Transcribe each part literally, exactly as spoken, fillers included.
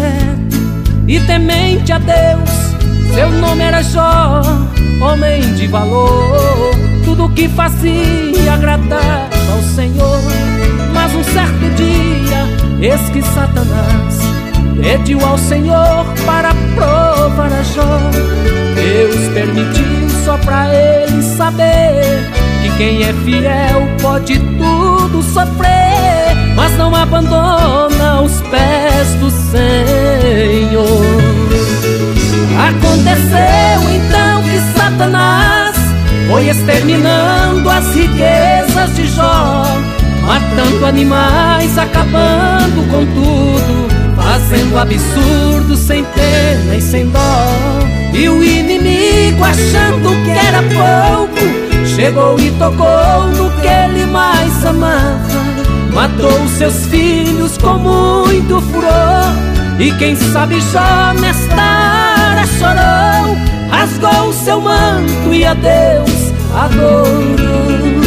reto e temente a Deus. Seu nome era Jó, homem de valor. Tudo que fazia agradava ao Senhor. Mas um certo dia, eis que Satanás pediu ao Senhor para provar a Jó. Deus permitiu só pra ele saber que quem é fiel pode tudo sofrer, mas não abandona os pés do Senhor. Aconteceu então que Satanás foi exterminando as riquezas de Jó, matando animais, acabando com tudo, fazendo absurdo sem pena e sem dó. E o inimigo, achando que era pouco, chegou e tocou no que ele mais amava. Matou seus filhos com muito furor. E quem sabe Jó nesta hora chorou, rasgou seu manto e a Deus adorou.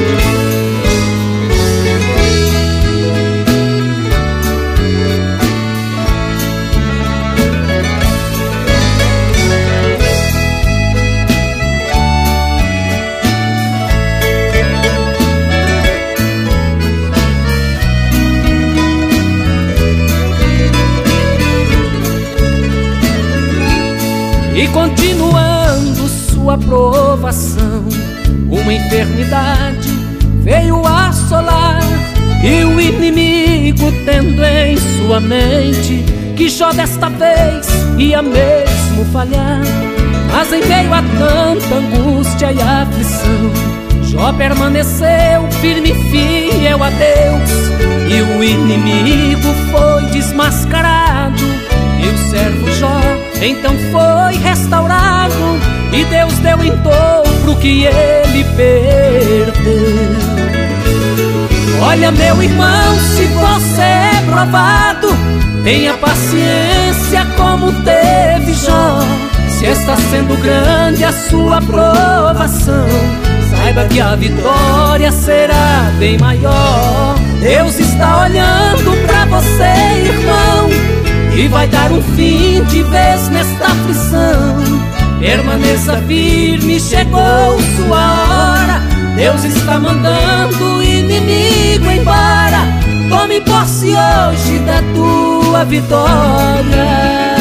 E continuando sua provação, uma enfermidade veio assolar. E o inimigo, tendo em sua mente que Jó desta vez ia mesmo falhar, mas em meio a tanta angústia e aflição, Jó permaneceu firme e fiel a Deus. E o inimigo foi desmascarado, e o servo Jó então foi restaurado, e Deus deu em dobro o que ele perdeu. Olha, meu irmão, se você é provado, tenha paciência como teve Jó. Se está sendo grande a sua provação, saiba que a vitória será bem maior. Deus está olhando pra você, irmão, e vai dar um fim de vez nesta aflição. Permaneça firme, chegou sua hora. Deus está mandando o inimigo embora. Tome posse hoje da tua vitória.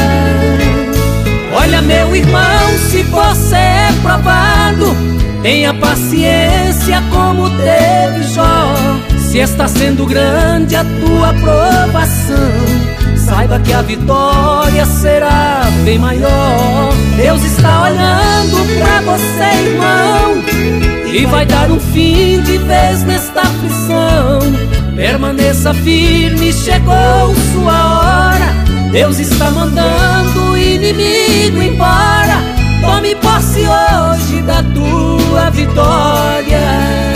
Olha, meu irmão, se você é provado, tenha paciência como teve Jó. Se está sendo grande a tua provação, saiba que a vitória será bem maior. Deus está olhando pra você, irmão, e vai dar um fim de vez nesta aflição. Permaneça firme, chegou sua hora. Deus está mandando o inimigo embora. Tome posse hoje da tua vitória.